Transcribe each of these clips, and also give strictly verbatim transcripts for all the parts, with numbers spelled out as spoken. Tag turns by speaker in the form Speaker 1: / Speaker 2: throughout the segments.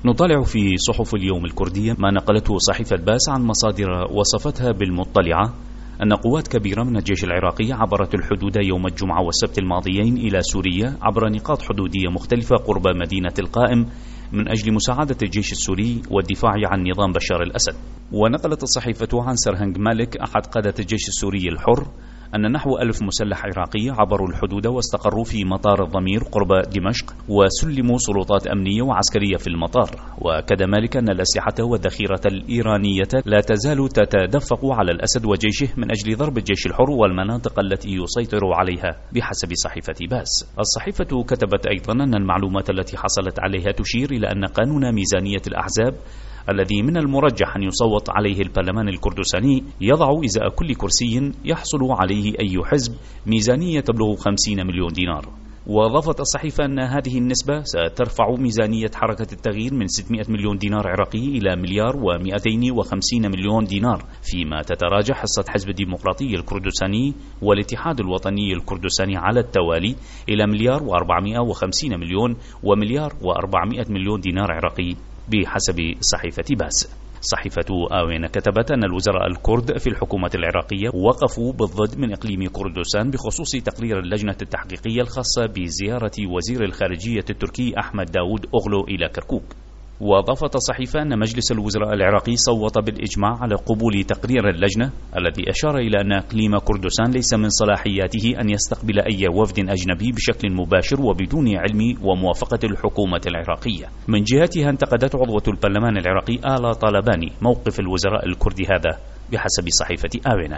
Speaker 1: نطالع في صحف اليوم الكردية ما نقلته صحيفة باس عن مصادر وصفتها بالمطلعة أن قوات كبيرة من الجيش العراقي عبرت الحدود يوم الجمعة والسبت الماضيين إلى سوريا عبر نقاط حدودية مختلفة قرب مدينة القائم من أجل مساعدة الجيش السوري والدفاع عن نظام بشار الأسد. ونقلت الصحيفة عن سرهنج مالك أحد قادة الجيش السوري الحر أن نحو ألف مسلح عراقي عبروا الحدود واستقروا في مطار الضمير قرب دمشق وسلموا سلطات أمنية وعسكرية في المطار. وأكد مالك أن الأسلحة والذخيرة الإيرانية لا تزال تتدفق على الأسد وجيشه من أجل ضرب الجيش الحر والمناطق التي يسيطر عليها بحسب صحيفة باس. الصحيفة كتبت أيضا أن المعلومات التي حصلت عليها تشير إلى أن قانون ميزانية الأحزاب الذي من المرجح أن يصوت عليه البرلمان الكردستاني يضع إزاء كل كرسي يحصل عليه أي حزب ميزانية تبلغ خمسين مليون دينار. وأضافت الصحيفة أن هذه النسبة سترفع ميزانية حركة التغيير من ستمائة مليون دينار عراقي إلى مليار ومئتين وخمسين مليون دينار، فيما تتراجع حصة حزب الديمقراطي الكردستاني والاتحاد الوطني الكردستاني على التوالي إلى مليار وأربعمائة وخمسين مليون ومليار وأربعمائة مليون دينار عراقي بحسب صحيفة باس. صحيفة آوين كتبت أن الوزراء الكرد في الحكومة العراقية وقفوا بالضد من إقليم كردستان بخصوص تقرير اللجنة التحقيقية الخاصة بزيارة وزير الخارجية التركي أحمد داود أغلو إلى كركوك. وأضافت الصحيفة أن مجلس الوزراء العراقي صوت بالإجماع على قبول تقرير اللجنة الذي أشار إلى أن إقليم كردستان ليس من صلاحياته أن يستقبل أي وفد أجنبي بشكل مباشر وبدون علم وموافقة الحكومة العراقية. من جهتها انتقدت عضوة البرلمان العراقي آلا طالباني موقف الوزراء الكرد هذا بحسب صحيفة آوينة.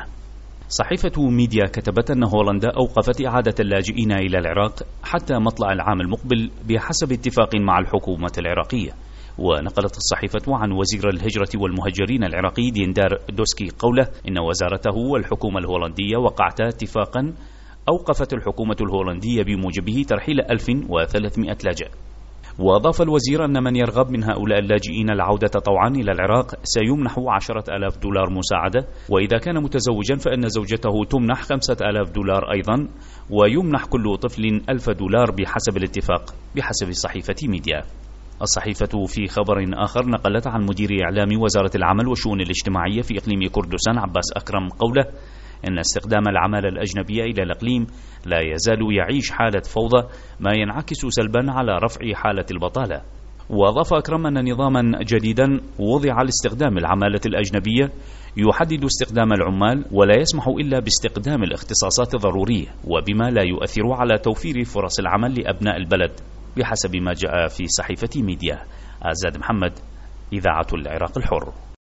Speaker 1: صحيفة ميديا كتبت أن هولندا أوقفت إعادة اللاجئين إلى العراق حتى مطلع العام المقبل بحسب اتفاق مع الحكومة العراقية. ونقلت الصحيفة عن وزير الهجرة والمهجرين العراقي ديندار دوسكي قوله إن وزارته والحكومة الهولندية وقعتا اتفاقا أوقفت الحكومة الهولندية بموجبه ترحيل ألف وثلاثمائة لاجئ. وأضاف الوزير أن من يرغب من هؤلاء اللاجئين العودة طوعا إلى العراق سيمنح عشرة آلاف دولار مساعدة، وإذا كان متزوجا فإن زوجته تمنح خمسة آلاف دولار أيضا، ويمنح كل طفل ألف دولار بحسب الاتفاق بحسب صحيفة ميديا. الصحيفة في خبر آخر نقلت عن مدير إعلام وزارة العمل والشؤون الاجتماعية في إقليم كردستان عباس أكرم قوله إن استخدام العمالة الأجنبية إلى الإقليم لا يزال يعيش حالة فوضى ما ينعكس سلبا على رفع حالة البطالة. وأضاف أكرم أن نظاما جديدا وضع لاستخدام العمالة الأجنبية يحدد استخدام العمال ولا يسمح إلا باستخدام الاختصاصات الضرورية وبما لا يؤثر على توفير فرص العمل لأبناء البلد بحسب ما جاء في صحيفة ميديا. آزاد محمد، إذاعة العراق الحر.